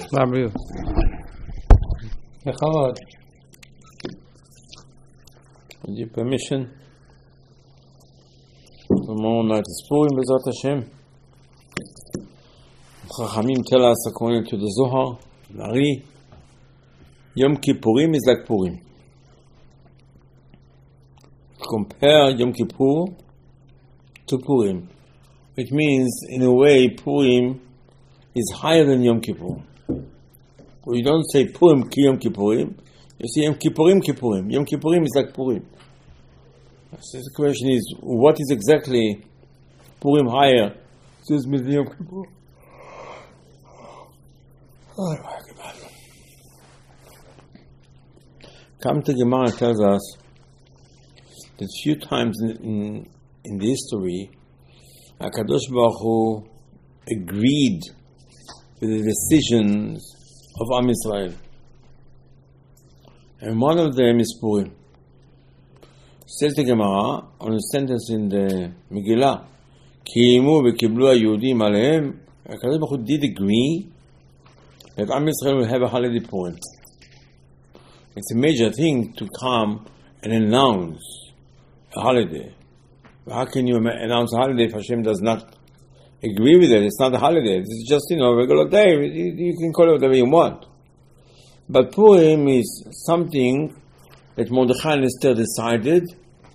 With your permission, tomorrow night is Purim, B'ezrat Hashem. Chachamim tell us, according to the Zohar, Ari, Yom Kippurim is like Purim. Compare Yom Kippur to Purim, which means, in a way, Purim is higher than Yom Kippur. We don't say Purim ki Yom Kippurim. You see Yom Kippurim Kippurim. Yom Kippurim is like Purim. So the question is, what is exactly Purim higher? Says Yom Kippur. Come to Gemara tells us that few times in the history, HaKadosh Baruch Hu agreed with the decisions of Am Yisrael. And one of them is Purim. Says the Gemara on a sentence in the Megillah, Ki'imu v'kiblu ha'Yehudim alehem, HaKadosh Baruch Hu did agree that Am Yisrael will have a holiday Purim. It's a major thing to come and announce a holiday. How can you announce a holiday if Hashem does not agree with it? It's not a holiday. It's just, a regular day. You can call it whatever you want. But Purim is something that Mordechai and Esther decided,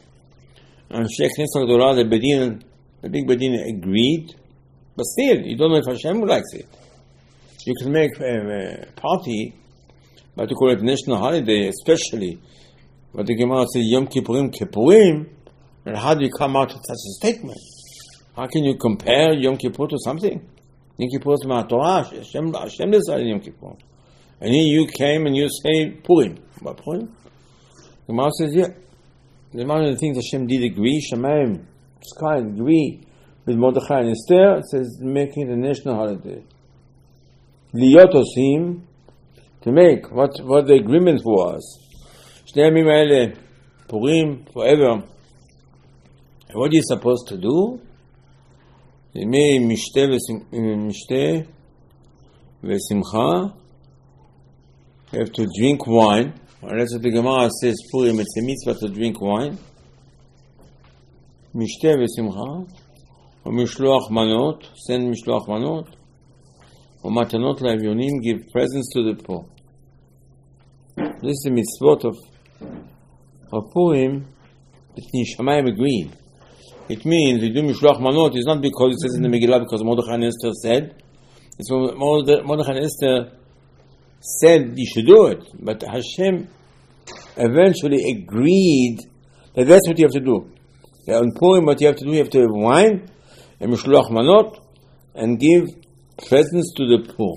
and Sheikh Knesset Gdolah, the big Bedin agreed. But still, you don't know if Hashem likes it. You can make a party, but to call it national holiday, especially. But the Gemara says Yom Kippurim Kippurim, and how do you come out with such a statement? How can you compare Yom Kippur to something? Yom Kippur is my Torah. Hashem decided Yom Kippur. And here you came and you say Purim. What Purim? The Gemara says, yeah. The one of the things Hashem did agree, Shemaim, sky agree with Mordechai and Esther, it says making it a national holiday. Liyot osim, to make what the agreement was. Shnei Yamim Haele, Purim, forever. And what are you supposed to do? Yemei Mishte V'Simcha. You have to drink wine. And that's what the Gemara says, Purim, it's a mitzvah to drink wine. Mishte V'Simcha. U'Mishloach Manot, send Mishloach Manot. U'Matanot La'Avyonim, give presents to the poor. This is the mitzvot of Purim. It's Shamayim agreed. It means we do Mishloach Manot. It's not because it says in the Megillah because Mordechai and Esther said. It's Mordechai and Esther said you should do it. But Hashem eventually agreed that that's what you have to do. On Purim, what you have to do, you have to have wine and Mishloach Manot and give presents to the poor.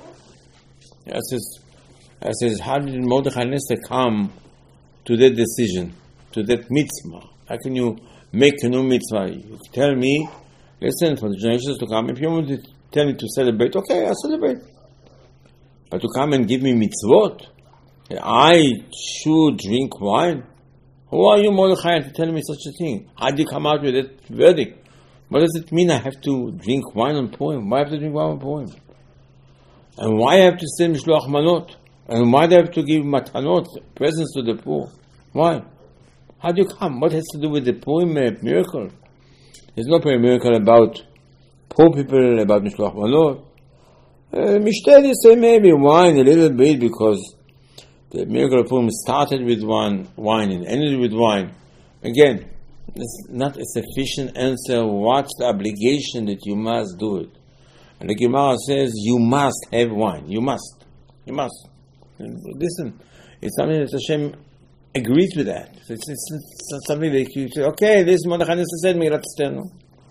I says, how did Mordechai and Esther come to that decision, to that mitzvah? How can you make a new mitzvah? You tell me, listen, for the generations to come, if you want to tell me to celebrate, okay, I'll celebrate. But to come and give me mitzvot, I should drink wine? Who are you, Mordechai, to tell me such a thing? How do you come out with that verdict? What does it mean I have to drink wine on Purim? Why have to drink wine on Purim? And why I have to send Mishloach Manot? And why do I have to give matanot, presents to the poor? Why? How do you come? What has to do with the Purim miracle? There's no miracle about poor people, about Mishloach Manot. Mishteh, say maybe wine a little bit because the miracle of Purim started with wine and ended with wine. Again, it's not a sufficient answer. What's the obligation that you must do it? And the Gemara says you must have wine. You must. And listen, it's something that Hashem agrees with that. It's something that you say, okay, this Mordechai and Esther said, Megillat Esther, no?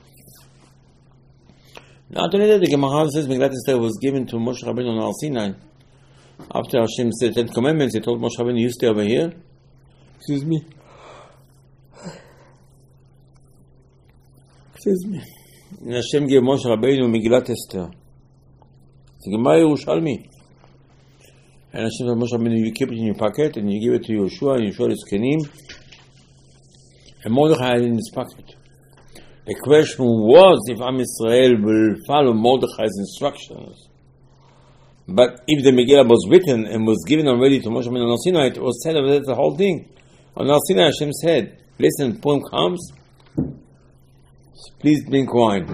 Not only that, the Gemara says Megillat Esther was given to Moshe Rabbeinu on Har Sinai. After Hashem said 10 commandments, he told Moshe Rabbeinu, you stay over here. Excuse me. And Hashem gave Moshe Rabbeinu Megillat Esther. It's a Gemara Yerushalmi. And Hashem told Moshe Rabbeinu, you keep it in your pocket and you give it to Yeshua, and Yeshua is Kenim. And Mordechai had it in his pocket. The question was if Am Yisrael will follow Mordechai's instructions. But if the Megillah was written and was given already to Moshe Rabbeinu on Sinai, it was said over the whole thing. On Sinai, Hashem said, listen, Purim comes, please drink wine.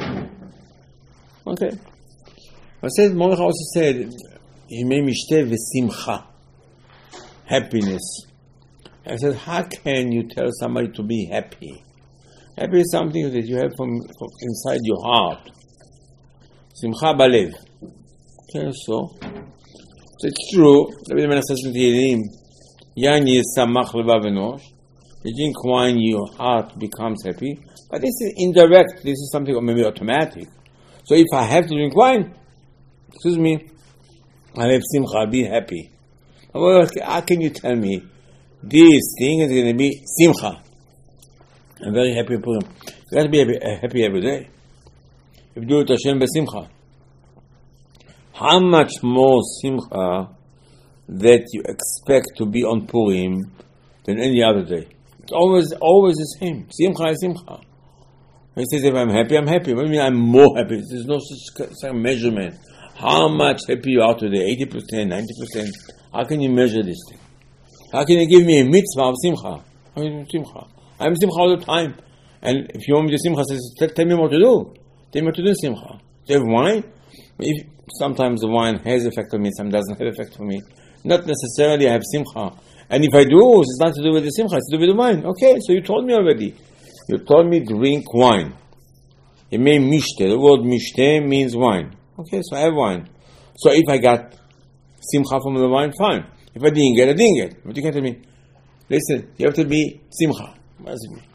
Okay. I said, Mordechai also said, Yimei Mishteh v'simcha, happiness. I said, how can you tell somebody to be happy? Happy is something that you have from inside your heart. Simcha balev. Okay, so it's true. David HaMelech says in Tehillim, Yain yisamach levav enosh. You drink wine, your heart becomes happy. But this is indirect. This is something maybe automatic. So if I have to drink wine, excuse me, I have simcha, I'll be happy. Well, how can you tell me this thing is going to be simcha? I'm very happy for him. You got to be happy every day. If you do it Hashem besimcha. How much more simcha that you expect to be on Purim than any other day? It's always the same. Simcha is simcha. He says, if I'm happy, I'm happy. What do you mean I'm more happy? There's no such measurement. How much happy you are today? 80%, 90%. How can you measure this thing? How can you give me a mitzvah of simcha? I'm simcha all the time. And if you want me to simcha, says, tell me what to do. Tell me what to do in simcha. Do you have wine? If sometimes the wine has effect on me, some doesn't have effect on me. Not necessarily I have simcha. And if I do, it's not to do with the simcha, it's to do with the wine. Okay, so you told me already. You told me drink wine. It may mishteh. The word mishteh means wine. Okay, so I have wine. So if I got simcha from the wine, fine. If I didn't get, I didn't get. But you can tell me, listen, you have to be simcha. What does it mean?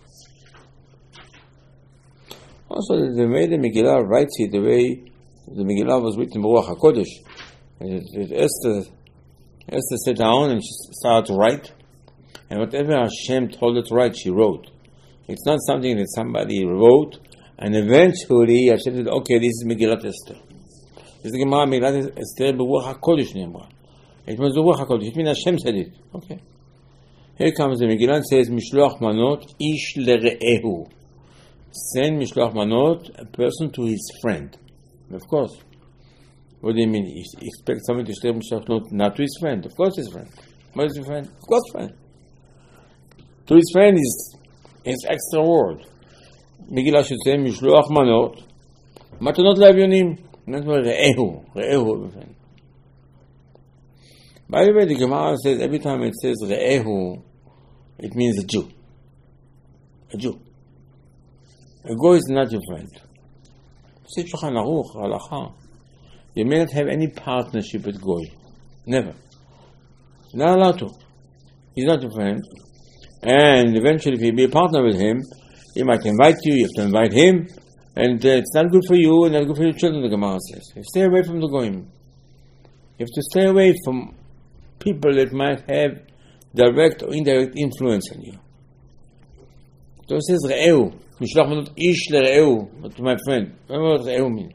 Also, the way the Megillah writes it, the way the Megillah was written in Ruach HaKodesh, Esther sat down and she started to write, and whatever Hashem told her to write, she wrote. It's not something that somebody wrote, and eventually Hashem said, okay, this is Megillat Esther. This is the Gemara Megillat Esther Ruach HaKodesh Nemra. It was the Ruach HaKodesh. It means Hashem said it. Okay. Here comes the Megillah and says, Mishloach Manot Ish Lere'ehu. Send Mishloach Manot, a person to his friend. Of course. What do you mean? You expect someone to say Mishloach Manot not to his friend? Of course his friend. What is his friend? Of course friend. To his friend is extra word. Megillah should say Mishloach Manot Matanot Le'avyonim. Not Re'ehu. Re'ehu, friend. By the way, the Gemara says every time it says Re'ehu, it means a Jew. A Jew. A Goy is not your friend. Say Shulchan Aruch, Halacha. You may not have any partnership with Goy. Never. You're not allowed to. He's not your friend. And eventually, if you be a partner with him, he might invite you, you have to invite him, and it's not good for you and not good for your children, the Gemara says. You stay away from the Goyim. You have to stay away from people that might have direct or indirect influence on you. So it says Re'ehu. Mishloach Manot Ish Le'Re'ehu. To my friend. What does Re'ehu mean?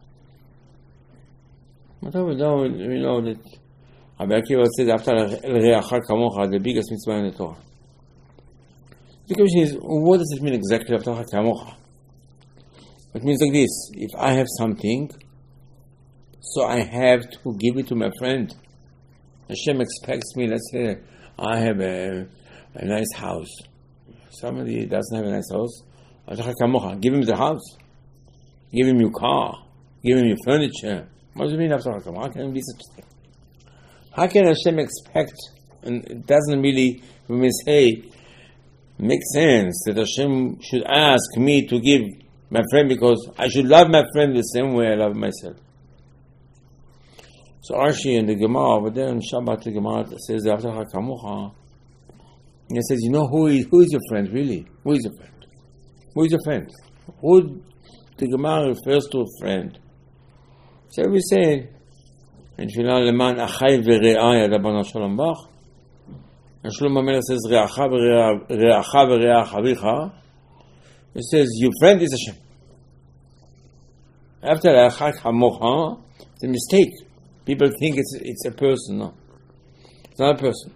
We know that Rabbi Akiva said after Re'acha Kamocha, the biggest mitzvah in the Torah. The question is, what does it mean exactly after Re'acha Kamocha? It means like this: if I have something, so I have to give it to my friend. Hashem expects me, let's say, I have a nice house. Somebody doesn't have a nice house, give him the house. Give him your car. Give him your furniture. What does it mean after How can it be such a thing? How can Hashem expect, and it doesn't really, when we say, make sense that Hashem should ask me to give my friend because I should love my friend the same way I love myself. So Rashi in the Gemara over there in Shabbat, the Gemara says after Hakamucha, he says, you know who is your friend really? Who is your friend? Who is your friend? Who the Gemara refers to a friend? So we say in Tfilah Leman Achai Ve'Re'ai Rabbanan Shalom Bach, and Shlomo HaMelech says Re'acha Ve'Re'ach Avicha. It says your friend is Hashem. After Re'acha Kamocha, it's a mistake. People think it's a person. No, it's not a person.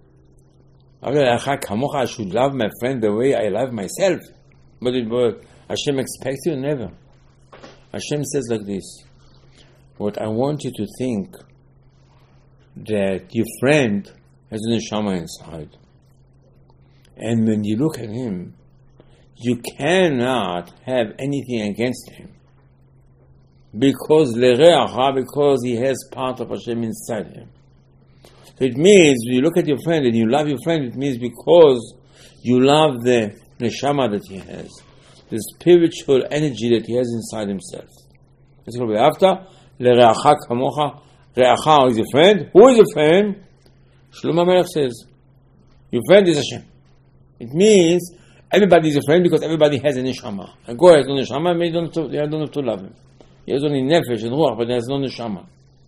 I should love my friend the way I love myself. But Hashem expects you? Never. Hashem says like this: What I want you to think that your friend has a neshama inside. And when you look at him, you cannot have anything against him. Because he has part of Hashem inside him. So it means, when you look at your friend and you love your friend, it means because you love the neshama that he has, the spiritual energy that he has inside himself. That's what we after. L'reacha kamocha. Reacha is your friend. Who is your friend? Shlomo HaMelech says, your friend is Hashem. It means everybody is a friend because everybody has a neshama. A guy has no neshama, they don't have to love him. He has only nefesh and ruach, but he has no neshama.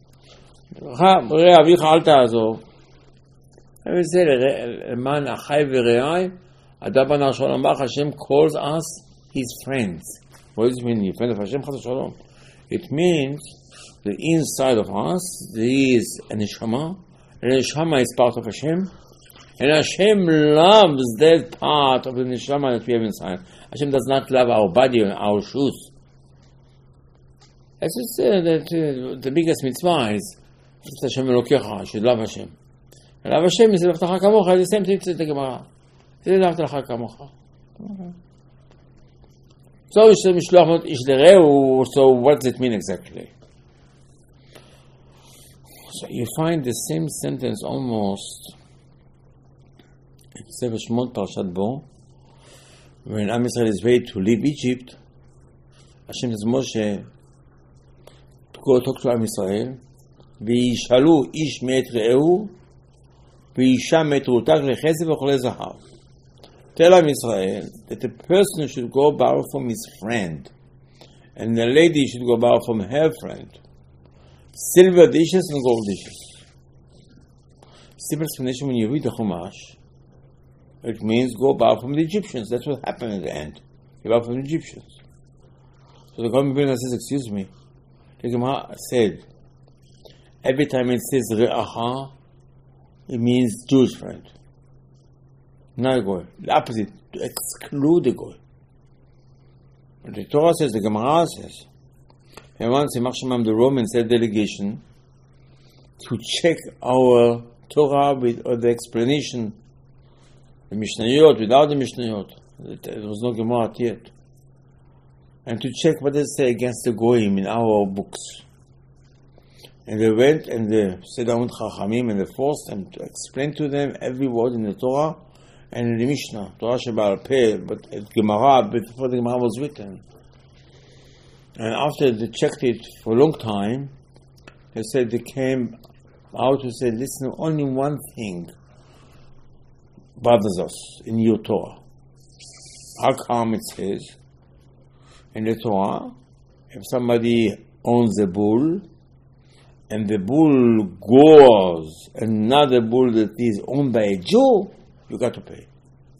ראה אביך אל תעזוב. וזה למען אחי ורעי, אדם בנה שלום בך, Hashem calls us his friends. What does it mean? You're friend of Hashem, chas shalom. It means that inside of us there is a neshama, and the neshama is part of Hashem, and Hashem loves that part of the neshama that we have inside. Hashem does not love our body and our shoes. As you say, that the biggest mitzvah is Hashem Elokecha, should love Hashem. And love Hashem is L'Avtacha Kamocha, the same thing to the Gemara. L'Avtacha Kamocha. So what does it mean exactly? So you find the same sentence almost in Sefer Shemot Parashat Bo, when Am Yisrael is ready to leave Egypt. Hashem tells Moshe to go talk to Am Yisrael. וישאלו איש מאת רעהו ואישה מאת רעותה כלי חסד וכלי זהב. Tell Am Yisrael that the person should go borrow from his friend, and the lady should go borrow from her friend. Silver dishes and gold dishes. Simple explanation: when you read the Chumash, it means go borrow from the Egyptians. That's what happened at the end. You borrow from the Egyptians. So the Gaon Vilna says, excuse me, the Gemara said, every time it says Re'acha, it means Jewish friend. Not a goy. The opposite, to exclude the goy. But the Torah says, the Gemara says, and once the Romans had delegation to check our Torah with the explanation, the Mishnayot, without the Mishnayot. There was no Gemara yet. And to check what they say against the goyim in our books. And they went and they sat down with Chachamim and they forced them to explain to them every word in the Torah and in the Mishnah. Torah Sheba'al Peh, but at Gemara, before the Gemara was written. And after they checked it for a long time, they said they came out to say, listen, only one thing bothers us in your Torah. How come it says in the Torah, if somebody owns a bull, and the bull gores another bull that is owned by a Jew, you got to pay.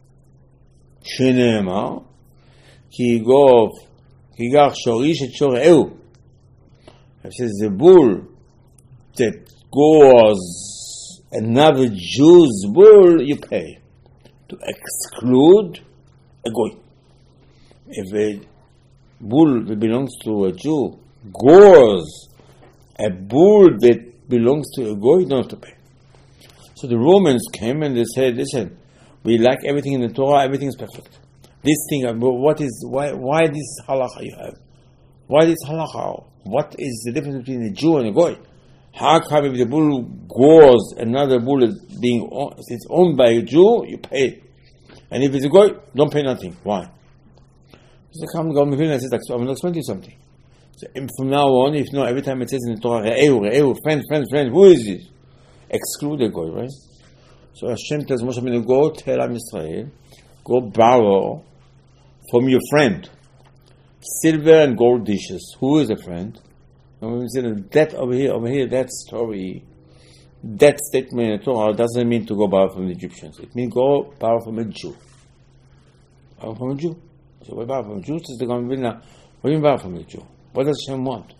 Shenema, ki gach shorish et shoreu. It says the bull that gores another Jew's bull, you pay. To exclude a goy. If a bull that belongs to a Jew gores a bull that belongs to a goy, you don't have to pay. So the Romans came and they said, listen, we like everything in the Torah, everything is perfect. This thing, why this halacha you have? Why this halacha? What is the difference between a Jew and a goy? How come if the bull gores another bull it's owned by a Jew, you pay. And if it's a goy, don't pay nothing. Why? So come and says, I'm going to explain to you something. So from now on, if no, every time it says in the Torah, Re'eu, friend, who is this? Exclude the goy, right? So Hashem tells Moshe Rabbeinu, go tell Am Yisrael, go borrow from your friend silver and gold dishes. Who is a friend? And when we say that over here, that story, that statement in the Torah doesn't mean to go borrow from the Egyptians. It means go borrow from a Jew. Borrow from a Jew. So we borrow from a Jew. Says the Gaon Vilna, what do you borrow from a Jew? What does Hashem want?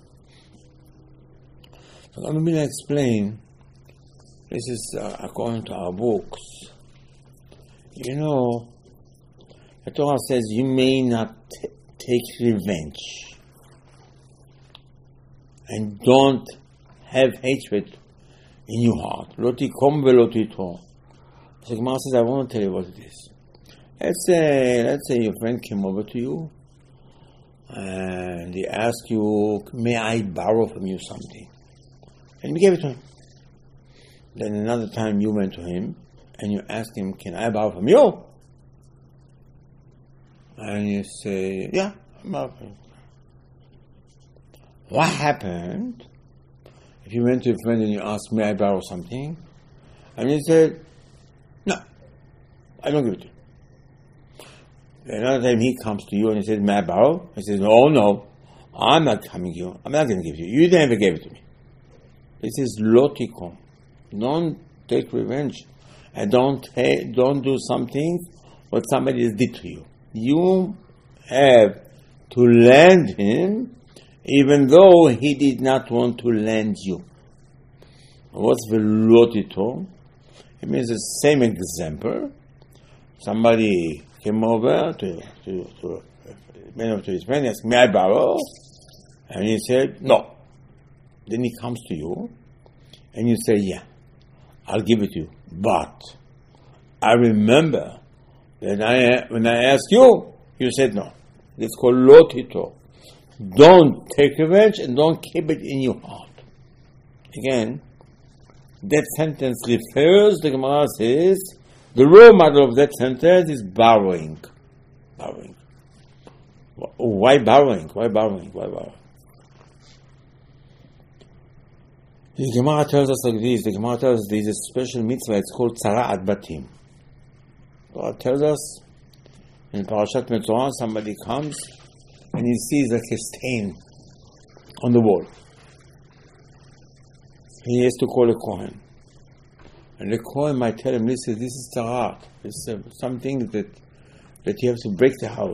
So I'm going to explain. This is according to our books. You know, the Torah says you may not take revenge. and don't have hatred in your heart. Lo tikom velo tito. So Gemara says, I want to tell you what it is. Let's say your friend came over to you and he asked you, may I borrow from you something? And you gave it to him. Then another time you went to him and you asked him, can I borrow from you? And you say, yeah, I'm borrowing from you. What happened if you went to a friend and you asked, may I borrow something? And he said, no, I don't give it to you. Another time he comes to you and he says, may I borrow? He says, no, I'm not coming to you. I'm not going to give it to you. You never gave it to me. This is lotikom. Don't take revenge. And don't do something what somebody did to you. You have to lend him even though he did not want to lend you. What's velotito? It means the same example. Somebody came over to his friend and asked, may I borrow? And he said, no. Then he comes to you and you say, yeah, I'll give it to you. But I remember that when I asked you, you said no. It's called lotito. Don't take revenge and don't keep it in your heart. Again, that sentence refers, the Gemara says, the role model of that sentence is borrowing. Borrowing. Why borrowing? Why borrowing? Why borrowing? The Gemara tells us like this. The Gemara tells us there is a special mitzvah. It's called Tzara'at Batim. God tells us in Parashat Metzorah, somebody comes and he sees like a stain on the wall. He has to call a Kohen. And the Kohen might tell him, listen, this is Tzara'at. This is something that you have to break the house.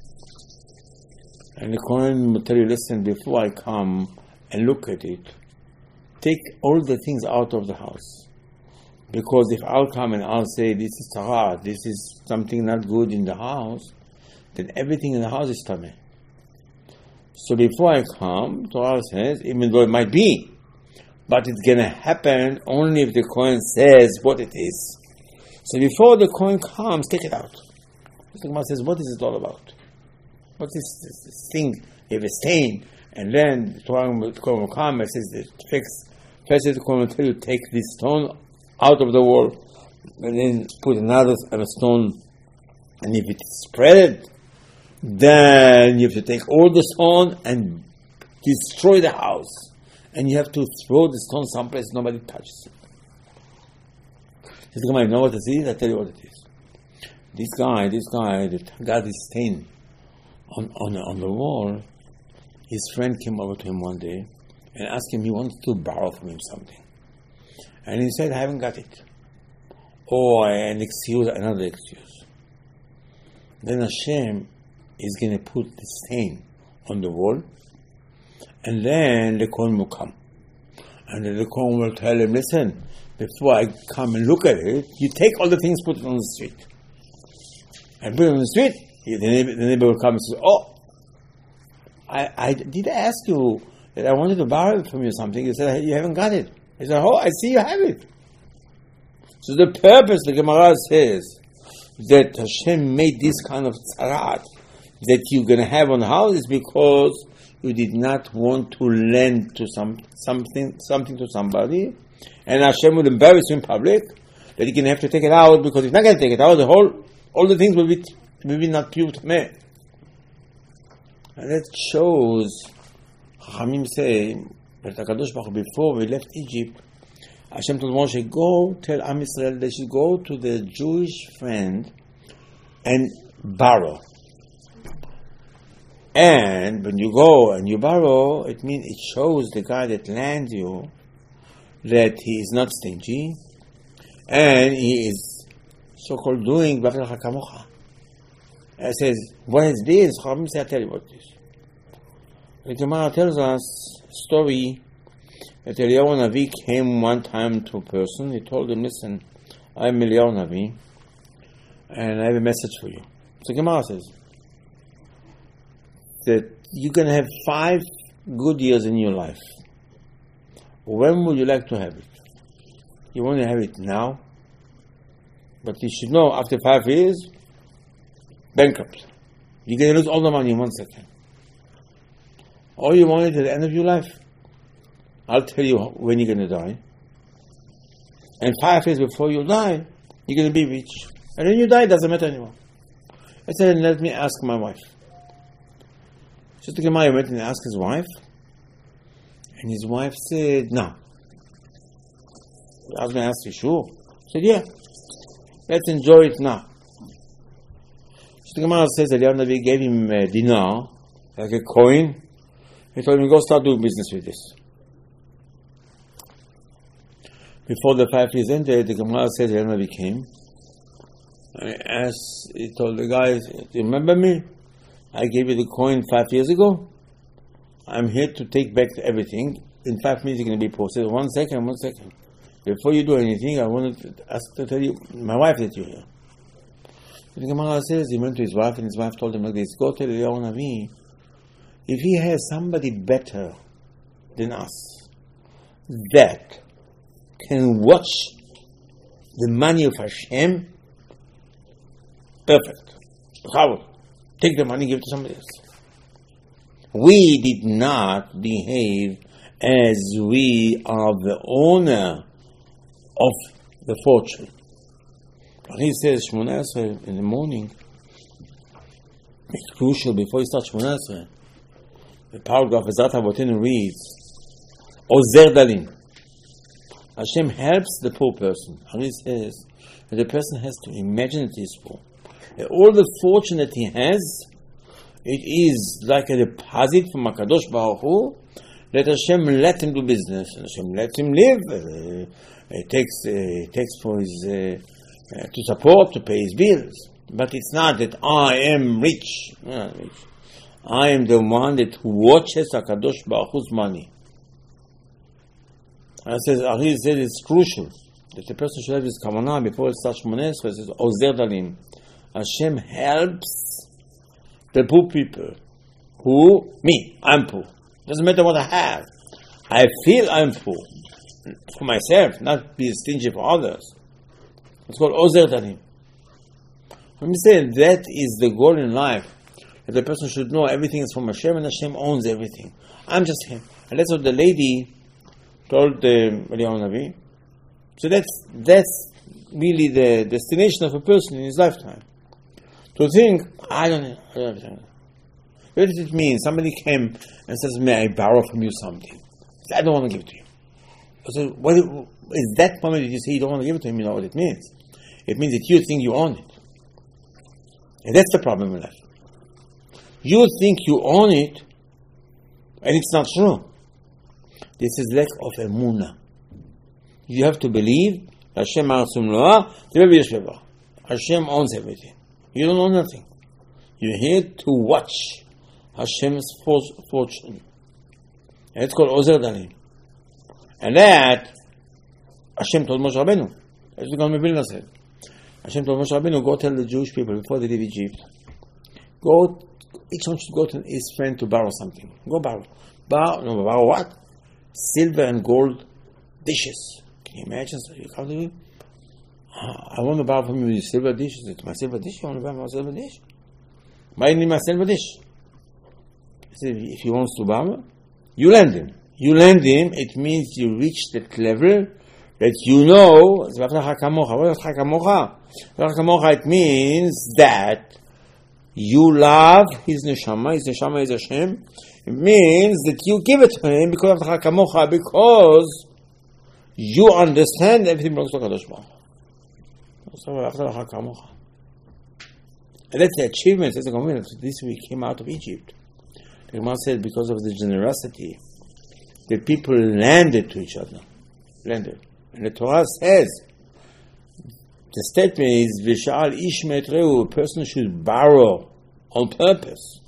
And the Kohen will tell you, listen, before I come and look at it, take all the things out of the house. Because if I'll come and I'll say, this is Tzara'at, this is something not good in the house, then everything in the house is Tameh. So before I come, Torah says, even though it might be, but it's going to happen only if the Kohen says what it is. So before the Kohen comes, take it out. The Gemara says, what is it all about? What is this thing? You have a stain, and then the Kohen will come and says, first the Kohen will tell you, take this stone out of the wall, and then put another stone, and if it's spread, then you have to take all the stone and destroy the house. And you have to throw the stone someplace nobody touches it. Says, you know what it is? I tell you what it is. This guy that got his stain on the wall, his friend came over to him one day and asked him, he wants to borrow from him something. And he said, I haven't got it. Or another excuse. Then Hashem is going to put the stain on the wall, and then the Kohen will come. And then the Kohen will tell him, listen, before I come and look at it, you take all the things, put it on the street. And put it on the street, the neighbor will come and say, oh, I did ask you that I wanted to borrow it from you something. You said, you haven't got it. I said, oh, I see you have it. So the purpose, the Gemara says, that Hashem made this kind of tzara'at that you're going to have on the house is because you did not want to lend to something to somebody, and Hashem will embarrass you in public that you're going to have to take it out, because if you're not going to take it out, all the things will be not pure to me. And that shows, Chachamim say that HaKadosh Baruch Hu, before we left Egypt, Hashem told Moshe, go tell Am Yisrael they should go to the Jewish friend and borrow. And when you go and you borrow, it means it shows the guy that lends you that he is not stingy, and he is so-called doing Bavel HaKamocha. It says, what is this? Chachamim say, I tell you what it is. The Gemara tells us a story that Eliyahu Navi came one time to a person. He told him, listen, I'm Eliyahu Navi, and I have a message for you. So Gemara says that you're going to have 5 good years in your life. When would you like to have it? You want to have it now? But you should know, after 5 years, bankrupt. You're going to lose all the money in 1 second. Or you want it at the end of your life? I'll tell you when you're going to die. And 5 years before you die, you're going to be rich. And when you die, it doesn't matter anymore. I said, let me ask my wife. Just the Gemara went and asked his wife. And his wife said, no. I was going to ask you, sure? He said, yeah. Let's enjoy it now. So the Gemara says that Navi gave him a dinar, like a coin. He told him, go start doing business with this. Before the 5 years ended, the Gemara says that Navi came. He told the guys, remember me? I gave you the coin 5 years ago. I'm here to take back everything. In 5 minutes, you're going to be posted. 1 second. Before you do anything, I wanted to tell you, my wife that you're here. The Gemara says he went to his wife, and his wife told him like this, go tell Eliyahu Navi, if he has somebody better than us that can watch the money of Hashem, perfect. How? Take the money, give it to somebody else. We did not behave as we are the owner of the fortune. He says Shmona Esrei in the morning. It's crucial before you start Shmona Esrei. The paragraph Ezrat Avotenu reads, Ozer Dalim. Hashem helps the poor person. He says that the person has to imagine that he is poor. All the fortune that he has, it is like a deposit from HaKadosh Baruch Hu, that Hashem let him do business, and Hashem let him live. He takes for his to support, to pay his bills. But it's not that I am rich. I'm not rich. I am the one that watches HaKadosh Baruch Hu's money. He says it's crucial that the person should have this kavanah before it starts Shmoneh Esrei. It says, Ozer Dalim. Hashem helps the poor people. Who? Me. I'm poor. Doesn't matter what I have. I feel I'm poor. For myself, not be stingy for others. It's called Ozer Dalim. Let me say that is the goal in life. That the person should know everything is from Hashem and Hashem owns everything. I'm just him. And that's what the lady told Eliyahu Navi. So that's really the destination of a person in his lifetime. To think, I don't know. What does it mean? Somebody came and says, may I borrow from you something? I don't want to give it to you. So what is that moment that you say you don't want to give it to him? You know what it means? It means that you think you own it. And that's the problem in life. You think you own it, and it's not true. This is lack of emunah. You have to believe Hashem owns everything. You don't own nothing. You're here to watch Hashem's fortune. And it's called Ozer Dalim. And that Hashem told Moshe Rabbeinu. As the Gaon Vilna said. Hashem told Moshe Rabbeinu, go tell the Jewish people before they leave Egypt. Each one should go to his friend to borrow something. Go borrow. Borrow what? Silver and gold dishes. Can you imagine? So you come to me. I want to borrow from you silver dishes. It's my silver dish. You want to borrow my silver dish? Why need my silver dish? He said, if he wants to borrow, you lend him. You lend him, it means you reach that level that you know. It means that you love his neshama. His neshama is Hashem. It means that you give it to him because you understand everything belongs to HaKadosh Baruch Hu. And that's the achievement. That's the commitment. This we came out of Egypt. The Gemara said because of the generosity, the people landed to each other. Landed. And the Torah says, the statement is, V'sha'al ish me'etreu, a person should borrow on purpose.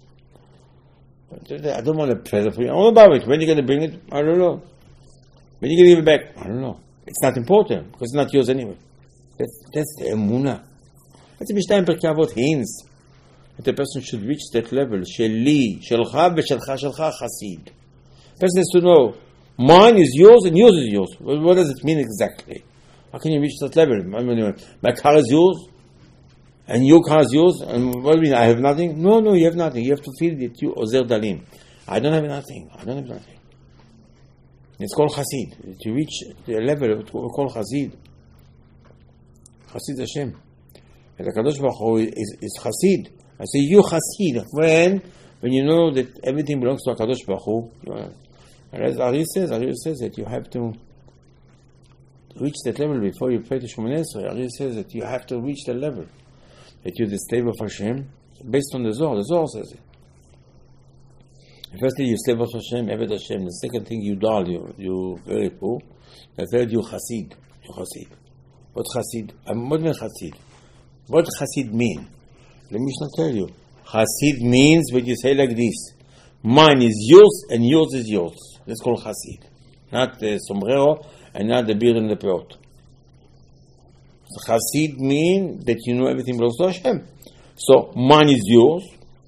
I don't want to present for you. I want to borrow it. When are you going to bring it? I don't know. When are you going to give it back? I don't know. It's not important, because it's not yours anyway. That's the emunah. That's the Mishnah Perkei Avot hints that the person should reach that level. Sheli, shelcha, v'shelcha, shelcha, chasid. The person has to know Mine is yours and yours is yours. What does it mean exactly? How can you reach that level? I mean, my car is yours and your car is yours, and what do you mean, I have nothing? No, you have nothing. You have to feel that you Ozer Dalim. I don't have nothing. It's called Chassid. To reach the level of called Chassid. Chassid Hashem. And the Kadosh Baruch Hu is Chassid. I say, you Chassid. When you know that everything belongs to Kadosh Baruch Hu, and as Ari says that you have to reach that level before you pray to Shemoneh Esrei. Ari says that you have to reach that level. That you're the slave of Hashem, based on the Zohar. The Zohar says it. Firstly, you slave of Hashem, Eved Hashem. The second thing, you dull, you're very poor. The third, you Chassid. What Chassid? What means Chassid? What Chassid mean? Let me just tell you. Chassid means when you say like this: mine is yours and yours is yours. That's called Chassid. Not the sombrero and not the beard and the peot. Chassid means that you know everything belongs to Hashem. So mine is yours.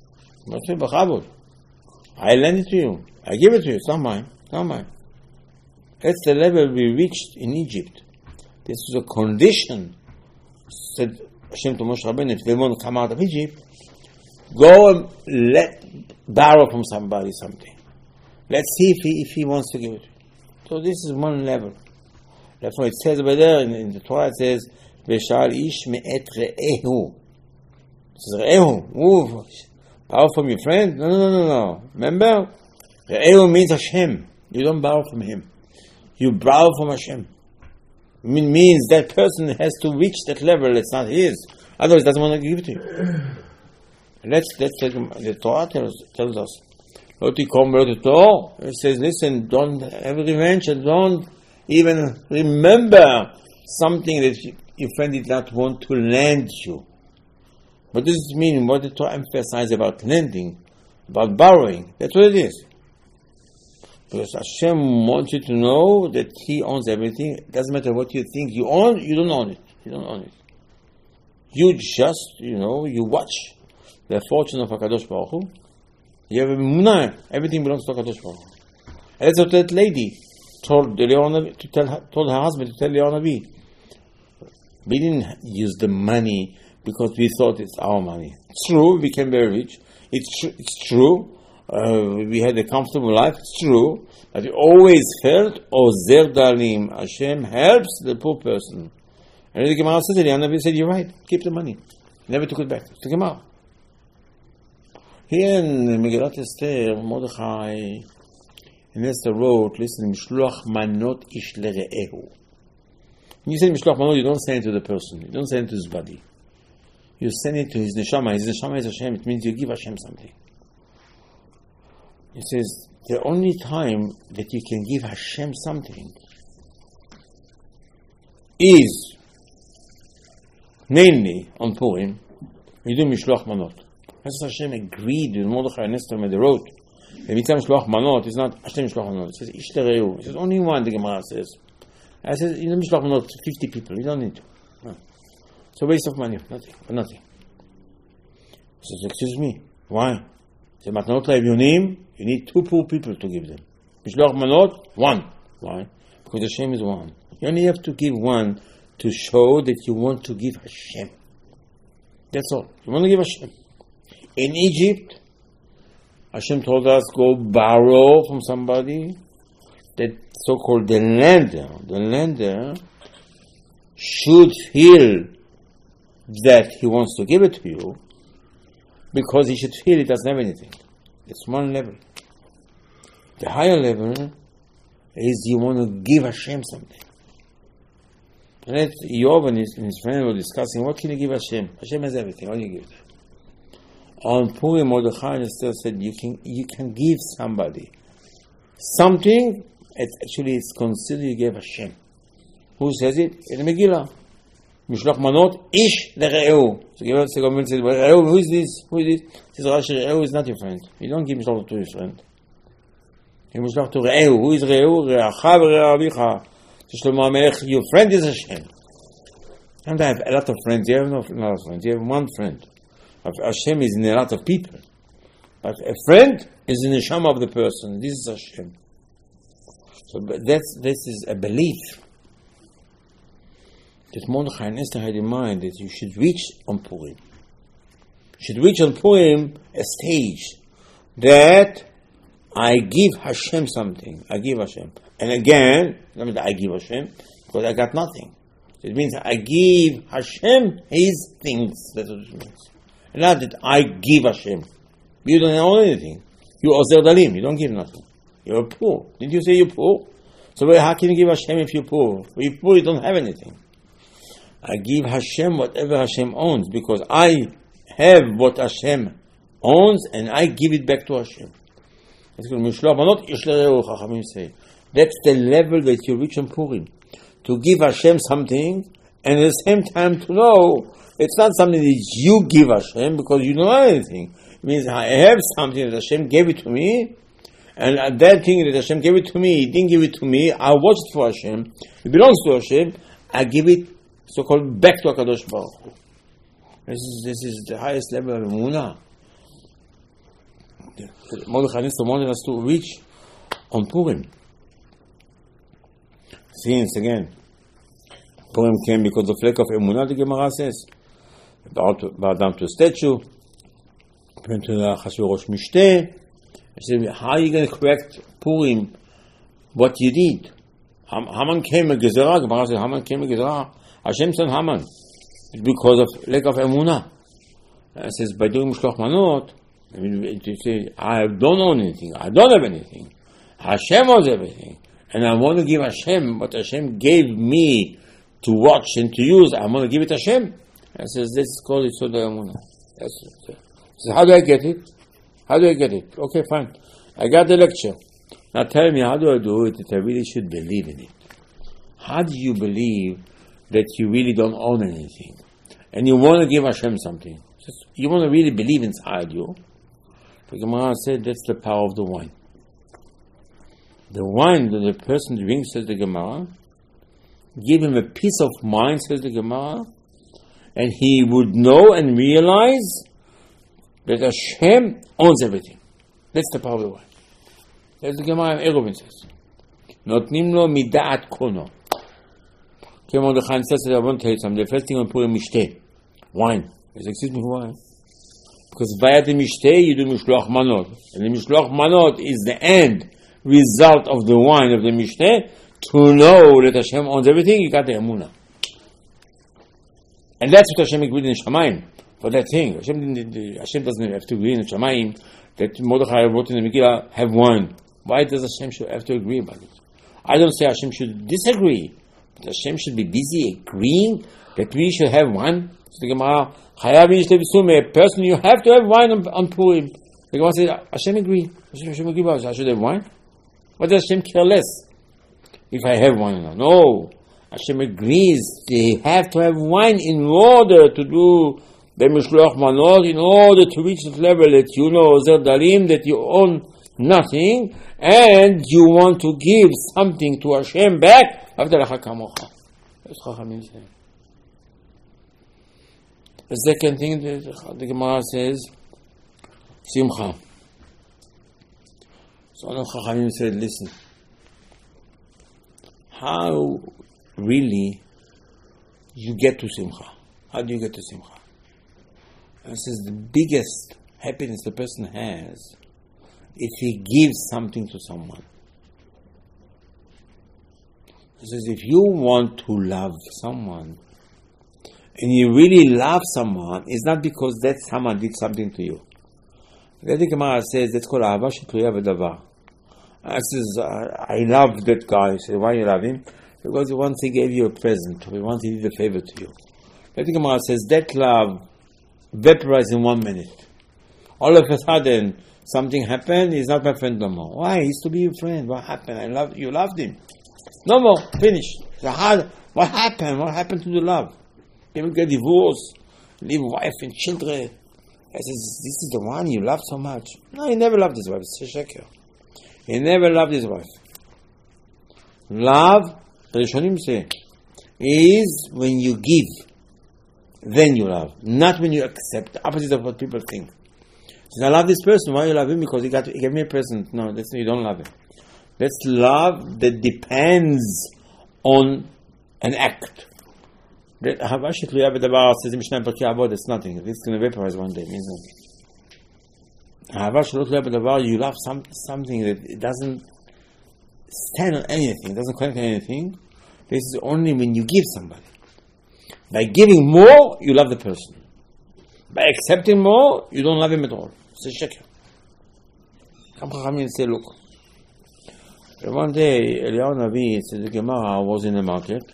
I lend it to you. I give it to you. It's not mine. That's the level we reached in Egypt. This was a condition. Said Hashem to Moshe Rabbeinu, if they want to come out of Egypt, go and borrow from somebody something. Let's see if he wants to give it. So this is one level. Therefore it says over there in the Torah, it says, V'shal ish me'et re'ehu. It says re'ehu. Borrow from your friend? No. Remember? Re'ehu means Hashem. You don't borrow from him. You borrow from Hashem. It means that person has to reach that level. It's not his. Otherwise, he doesn't want to give it to you. Let's take the Torah tells us. It says, listen, don't have revenge and don't even remember something that your friend did not want to lend you. What does it mean? What the Torah emphasizes about lending, about borrowing? That's what it is. Because Hashem wants you to know that He owns everything. It doesn't matter what you think you own, you don't own it. You just, you watch the fortune of HaKadosh Baruch Hu. You have a munah, everything belongs to HaKadosh Baruch Hu. And that's what that lady told her husband to tell Eliyahu Navi. We didn't use the money because we thought it's our money. It's true, we became very rich. It's true. We had a comfortable life. It's true. But we always felt, Ozer Dalim, Hashem helps the poor person. And the Gemara said, Eliyahu Navi said, you're right, keep the money. Never took it back. Took him out. Here in Megillat Esther, Mordechai and Esther wrote, listen, Mishloach manot ish lere'ehu. When you say Mishloach manot, you don't send it to the person. You don't send it to his body. You send it to his neshama. His neshama is Hashem. It means you give Hashem something. It says, the only time that you can give Hashem something is, namely, on Purim, you do Mishloach manot. As Hashem agreed with Mordechai and Esther when they wrote, the mitzvah Mishloach manot is not Hashem Mishloach manot. It says Ish Tereu. It says only one. The Gemara says. I says Mishloach manot 50 people. You don't need to. No. It's a waste of money. Nothing. He says, excuse me. Why? The matnot la'evyonim, you need 2 poor people to give them. Mishloach manot 1. Why? Because Hashem is 1. You only have to give 1 to show that you want to give Hashem. That's all. You want to give Hashem. In Egypt, Hashem told us, go borrow from somebody. That so-called the lender should feel that he wants to give it to you, because he should feel he doesn't have anything. It's one level. The higher level is you want to give Hashem something. And Yob and his friend were discussing, what can you give Hashem? Hashem has everything. What do you give them? On Purim, Mordechai and Esther said, you can give somebody something. It's considered you gave Hashem. Who says it? In the Megillah. Mishloach manot ish lere'ehu. So Gemara said, who is this? Says Rashi, re'ehu is not your friend. You don't give Mishloach to your friend. You Mishloach to re'ehu. Who is re'ehu? Re'acha v're'avicha. So Shlomo HaMelech, your friend is Hashem. And I have a lot of friends. You have not a lot of friends. You have one friend. Hashem is in a lot of people. But a friend is in the neshama of the person. This is Hashem. So this is a belief that Mordechai and Esther had in mind that you should reach on Purim. You should reach on Purim a stage that I give Hashem something. I give Hashem. And again, I give Hashem because I got nothing. So it means I give Hashem His things. That's what it means. And not that I give Hashem. You don't own anything. You Ozer Dalim. You don't give nothing. You're poor. Didn't you say you're poor? So how can you give Hashem if you're poor? If you're poor, you don't have anything. I give Hashem whatever Hashem owns because I have what Hashem owns and I give it back to Hashem. That's the level that you reach on Purim. To give Hashem something and at the same time to know it's not something that you give Hashem because you don't have anything. It means I have something that Hashem gave it to me, and that thing that Hashem gave it to me, He didn't give it to me, I watch it for Hashem, it belongs to Hashem, I give it so-called back to HaKadosh Baruch Hu. This is the highest level of Emunah. Mordechai wanted us to reach on Purim. Since again, Purim came because of lack of Emunah, the Gemara says. Bowed down to a statue, went to the Hashverosh Mishteh. I said, how are you going to correct Purim what you did? Haman came a Gezerah. Gemara said, Haman came a Gezerah. Hashem sent Haman. It's because of lack of Emunah. It says, by doing Mishloach Manot, I mean, to say, I don't own anything. I don't have anything. Hashem owns everything. And I want to give Hashem what Hashem gave me to watch and to use. I want to give it to Hashem. I says, this is called Yisod HaEmunah. So how do I get it? How do I get it? Okay, fine. I got the lecture. Now tell me, how do I do it that I really should believe in it? How do you believe that you really don't own anything? And you want to give Hashem something? You want to really believe inside you? The Gemara said that's the power of the wine. The wine that the person drinks, says the Gemara, give him a peace of mind, says the Gemara, and he would know and realize that Hashem owns everything. That's the power of the wine. That's the Gemara in Eruvin says. Notnim lo mida'at kono. Mordechai says, I want to tell you something. The first thing on Purim Mishteh, wine. He says, excuse me, why? Because via the Mishteh you do Mishloach Manot. And the Mishloach Manot is the end result of the wine of the Mishteh. To know that Hashem owns everything, you got the Emunah. And that's what Hashem agreed in Shamayim for that thing. Hashem doesn't have to agree in Shamayim that Mordechai wrote in the Megillah, have wine. Why does Hashem have to agree about it? I don't say Hashem should disagree. But Hashem should be busy agreeing that we should have wine. So the Gemara, a person, you have to have wine on Purim. The Gemara says, Hashem agree. Hashem agree about it. I should have wine. What does Hashem care less if I have wine or not? No. Hashem agrees they have to have wine in order to do the Mishloach Manot, in order to reach that level that you know, Ozer Dalim, that you own nothing, and you want to give something to Hashem back. That's what Chachamim say. The second thing that the Gemara says, Simcha. So one of Chachamim said, listen, how really you get to Simcha? How do you get to Simcha? And it says the biggest happiness the person has if he gives something to someone. It says if you want to love someone and you really love someone, it's not because that someone did something to you. The Gemara says that's called Ahava Shetuya V'Davar. I says I love that guy. I say, why you love him? Because once he gave you a present, or once he did a favor to you. The Gemara says that love evaporates in 1 minute. All of a sudden, something happened, he's not my friend no more. Why? He used to be your friend. What happened? You loved him. No more. Finished. So what happened? What happened to the love? People get divorced, leave wife and children. I says, this is the one you love so much. No, he never loved his wife. It's a sheker. He never loved his wife. Love, the Rishonim say, is when you give, then you love. Not when you accept. The opposite of what people think. Since I love this person, why you love him? Because he gave me a present. No, that's you don't love him. That's love that depends on an act. אהבה שתלויה בדבר, says משנה פרקי אבות, it's nothing. It's going to vaporize one day. It means nothing. אהבה שלא תלויה בדבר, you love something that it doesn't stand on anything, it doesn't connect on anything. This is only when you give somebody. By giving more, you love the person. By accepting more, you don't love him at all. It's a שקר. Come Chachamim say, look. One day, Eliyahu Navi, said the Gemara, was in the market,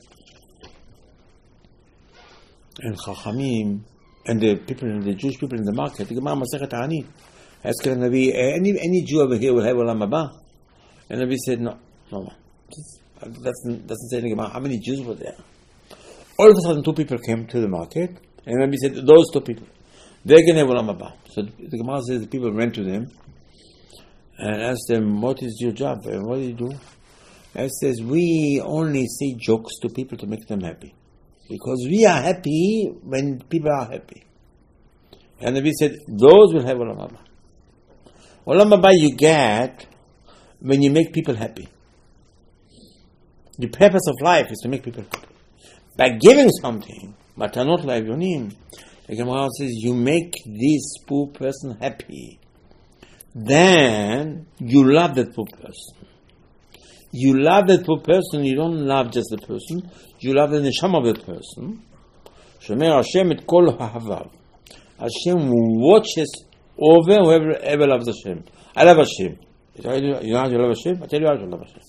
and Chachamim, and the Jewish people in the market, the Gemara Masechet Ta'anit, asked the Navi, any Jew over here will have Olam Haba? And the Navi said, no. Doesn't say anything about how many Jews were there. All of a sudden, two people came to the market, and then we said, those two people, they're going to have Olam Haba. So the Gemara says the people ran to them and asked them, what is your job? And what do you do? And it says, we only say jokes to people to make them happy. Because we are happy when people are happy. And then we said, those will have Olam Haba. Olam Haba you get when you make people happy. The purpose of life is to make people happy. By giving something, matanot la'avyonim, the Gemara says, you make this poor person happy. Then you love that poor person. You love that poor person, you don't love just the person, you love the neshama of the person. Shomer Hashem et kol ha'havav. Hashem watches over whoever ever loves Hashem. I love Hashem. You know how you love Hashem? I tell you how you love Hashem.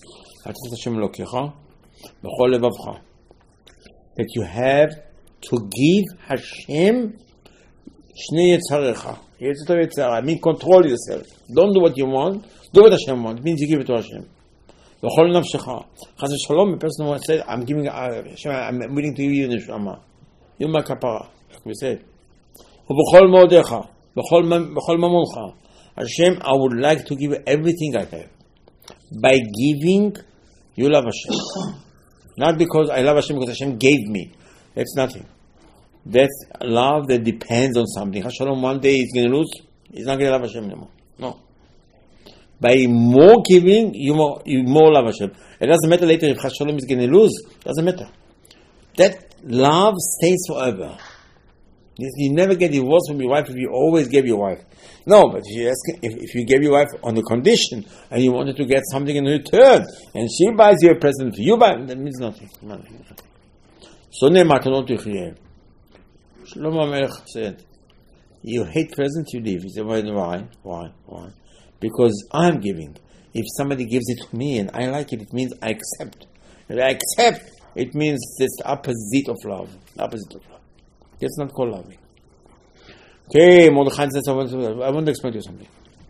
That you have to give Hashem Shnei Yetzarecha. I mean, control yourself. Don't do what you want. Do what Hashem wants. It means you give it to Hashem. V'chol nafshecha. Chas v'shalom, a person who said, I'm willing to give you neshama. You're my kapara. Like we said. V'chol mo'odecha. V'chol mamoncha. Hashem, I would like to give you everything I have. By giving, you love Hashem. Not because I love Hashem, because Hashem gave me. That's nothing. That's love that depends on something. Hashem one day is going to lose. He's not going to love Hashem anymore. No. By more giving, you more love Hashem. It doesn't matter later if Hashem is going to lose. It doesn't matter. That love stays forever. You never get divorced from your wife if you always gave your wife. No, but if you gave your wife on the condition and you wanted to get something in return, and she buys you a present, you buy, that means nothing. So Shlomo HaMelech said, you hate presents, you leave. He said, why? Because I'm giving. If somebody gives it to me and I like it, it means I accept. If I accept, it means it's the opposite of love. It's not called loving. Okay, Mordechai says, I want to explain to you something.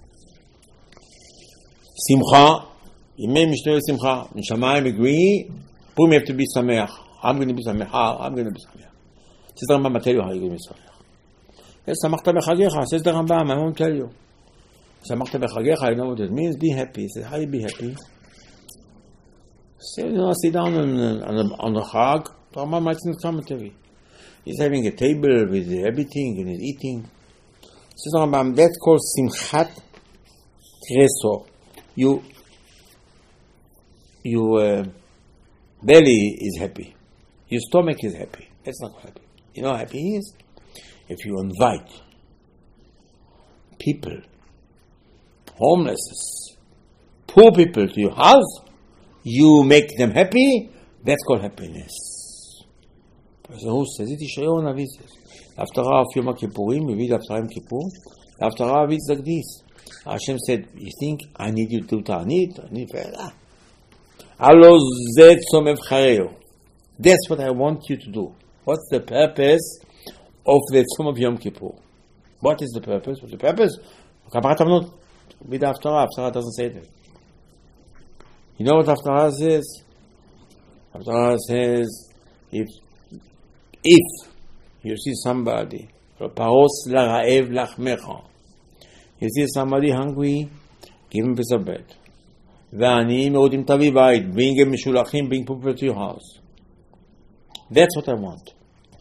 Simcha, Yemei Mishneh Simcha, Nishamayim agree, Purim you have to be Sameach. I'm going to be Sameach. Says the Rambam, I tell you how you're going to be Sameach. Yes, Samachta Bechagecha, says the Rambam, I won't tell you. Samachta Bechagecha, I know what it means, be happy. He says, how do you be happy? Say, sit down on the Chag, the Rambam writes in the commentary. He's having a table with everything and he's eating. Says Rambam, that's called Simchat Reso. Your belly is happy. Your stomach is happy. That's not happy. You know how happy he is? If you invite people, homeless, poor people to your house, you make them happy, that's called happiness. So who says it? Yeshayahu Navi says. Haftarah of Yom HaKippurim, we read Haftarah Yom Kippur. Haftarah reads like this. Hashem said, you think I need you to do Ta'anit? That's what I want you to do. What's the purpose of the Tzom of Yom Kippur? What is the purpose? What's the purpose? Read Haftarah. Haftarah doesn't say that. You know what Haftarah says? Haftarah says, if you see somebody, you see somebody hungry, give him a piece of bread. Bring him mishulachim, bring people to your house. That's what I want.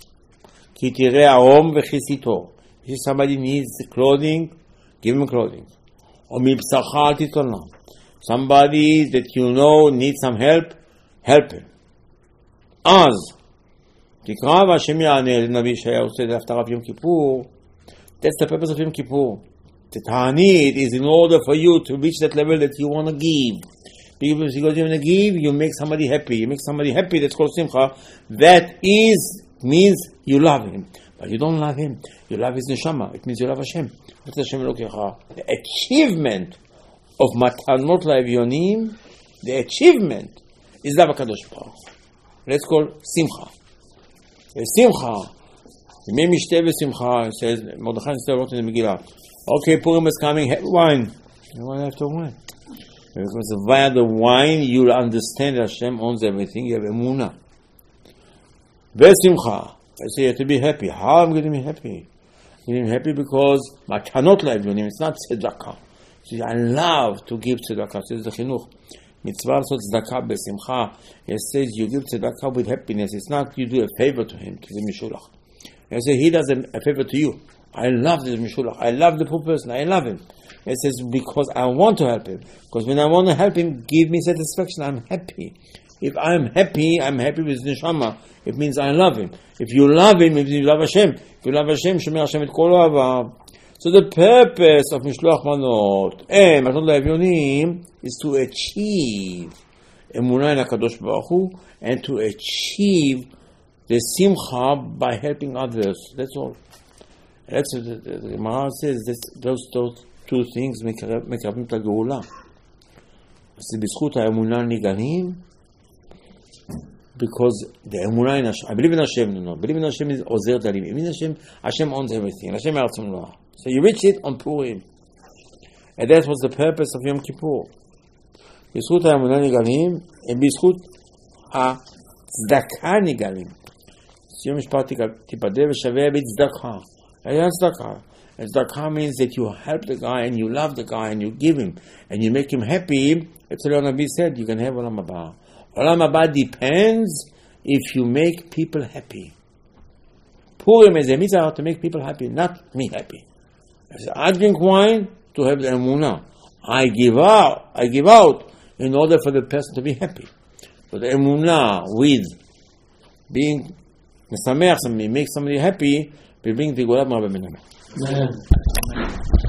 If you see somebody needs clothing, give him clothing. Somebody that you know needs some help, help him. אז, תקרא והשם יענה לנביא ישעיהו עושה להפטרת יום כיפור. That's the purpose of Yom Kippur. The Ta'anit is in order for you to reach that level that you want to give. Because you want to give, you make somebody happy. You make somebody happy, that's called Simcha. That means you love him. But you don't love him. You love his neshama. It means you love Hashem. The achievement of Matanot La'Evyonim, the achievement is love HaKadosh Baruch. Let's call Simcha. Simcha. It says, Mordechai wrote in the Megillah. Okay, Purim is coming, have wine. You want to have to wine. Because via the wine, you'll understand that Hashem owns everything. You have emunah. Ve'simcha. I say you have to be happy. How am I going to be happy? I'm going to be happy because matanot la'evyonim. It's not tzedakah. So I love to give tzedakah. Says the chinuch. Mitzvah so tzedakah be'simcha. It says you give tzedakah with happiness. It's not you do a favor to him. I say he does a favor to you. I love this Mishulach. I love the poor person. I love him. It says because I want to help him. Because when I want to help him, give me satisfaction. I'm happy. If I'm happy with Neshama. It means I love him. If you love him, it means you love Hashem. If you love Hashem, Shomer Hashem et kol ohavav. So the purpose of Mishloach Manot and Matanot La'Evyonim is to achieve Emunah in HaKadosh Baruch Hu and to achieve the Simcha by helping others. That's all. That's what the Gemara says. Those two things מקרבים את הגאולה. אז בזכות האמונה ניגלים, because the אמונה in Hashem, I believe in Hashem, no. Believe in Hashem is עוזר דלים. Believe in Hashem, Hashem owns everything. Hashem ירצון לו. So you reach it on Purim. And that was the purpose of Yom Kippur. בזכות האמונה ניגלים, ובזכות הצדקה ניגלים. סיום משפט תיפדה ושווה בצדקה. Tzedakah means that you help the guy and you love the guy and you give him and you make him happy. That's what Nabi said. You can have Olam Haba. Olam Haba depends if you make people happy. Purim is a mitzvah to make people happy, not me happy. I drink wine to have the emunah. I give out in order for the person to be happy. But the emunah with being mesameach somebody, make somebody happy, will bring the Geulah B'Mara B'Minyamin.